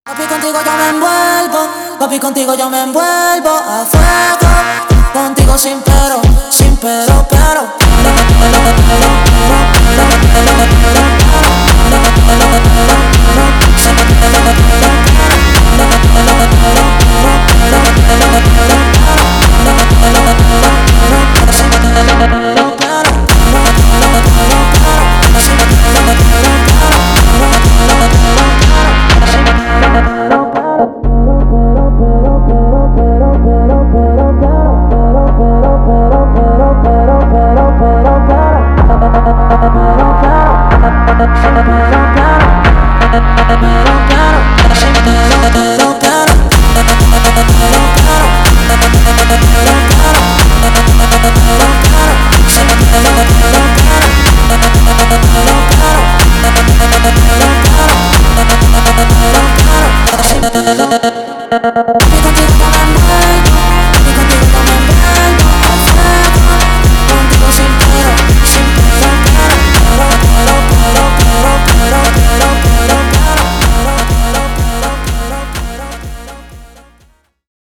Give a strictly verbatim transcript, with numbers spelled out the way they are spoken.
Papi, contigo yo me envuelvo, papi, contigo yo me envuelvo a fuego, contigo sin pero, sin pero, pero, pero, pero, pero, pero, pero, pero, Pero